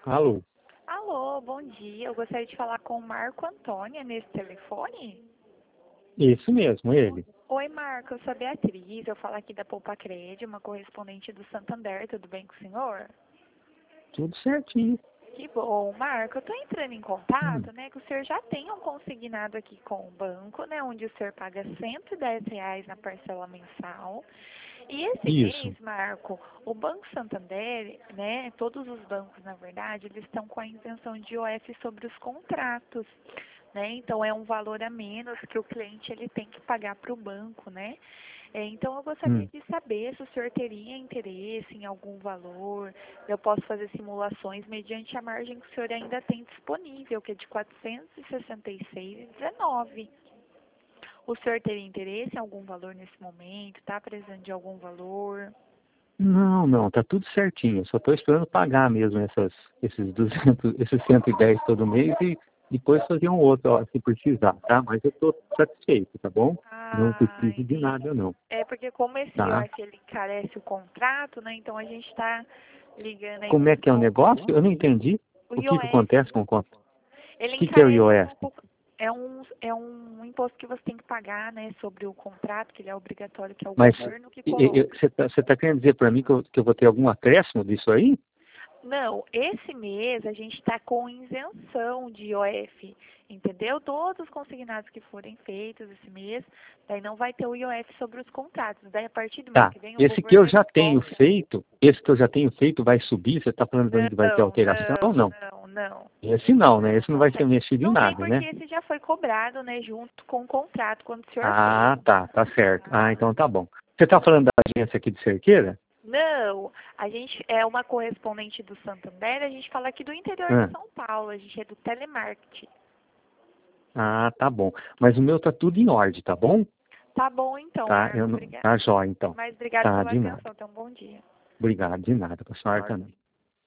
Alô? Alô, bom dia. Eu gostaria de falar com o Marco Antônio nesse telefone. Isso mesmo, ele. Oi, Marco. Eu sou a Beatriz. Eu falo aqui da Poupa Crede, uma correspondente do Santander. Tudo bem com o senhor? Tudo certinho. Que bom, Marco. Eu estou entrando em Hum, contato, né, que o senhor já tem um consignado aqui com o banco, né, onde o senhor paga R$ 110 na parcela mensal. E esse isso. mês, Marco, o Banco Santander, né, todos os bancos, na verdade, eles estão com a isenção de IOF sobre os contratos, né? Então é um valor a menos que o cliente ele tem que pagar para o banco, né? Então eu gostaria Hum. de saber se o senhor teria interesse em algum valor. Eu posso fazer simulações mediante a margem que o senhor ainda tem disponível, que é de 466,19. O senhor teria interesse em algum valor nesse momento? Está precisando de algum valor? Não, não, tá tudo certinho. Eu só estou esperando pagar mesmo esses 200, esses 110 todo mês e depois fazer um outro, ó, se precisar, tá? Mas eu estou satisfeito, tá bom? Não Ah, preciso de entendi. nada, não, É porque como esse tá? IOF ele carece o contrato, né? Então a gente está ligando aí Como para é os que é o negócio? Eu não entendi. O O que que IOF, acontece com o contrato? ele O que é o encarece IOF? um pouco. É um imposto que você tem que pagar, né, sobre o contrato, que ele é obrigatório, que é o Mas governo que coloca. você tá querendo dizer para mim que eu vou ter algum acréscimo disso aí? Não, esse mês a gente está com isenção de IOF, entendeu? Todos os consignados que forem feitos esse mês, daí não vai ter o IOF sobre os contratos. Daí a partir do mês Tá. que vem o Esse que eu governo já ele tenho volta. feito, esse que eu já tenho feito vai subir? Você está falando para mim que vai ter Não, alteração ou não, não? não, não. Esse não, né? Esse não Não vai ser tem. mexido em Não tem nada, porque né? esse já foi cobrado, né, junto com o contrato quando o senhor fez. Ah, tá certo. Ah, Tá? então tá bom. Você está falando da agência aqui de Cerqueira? Não, a gente é uma correspondente do Santander, a gente fala aqui do interior de Ah, São Paulo, a gente é do telemarketing. tá bom. Mas o meu tá tudo em ordem, tá bom? Tá bom então, Tá, eu Marco, não, obrigada. tá jóia, então. Mas obrigado Tá, pela de nada. atenção, então bom dia. Obrigado, de nada. Para a senhora também.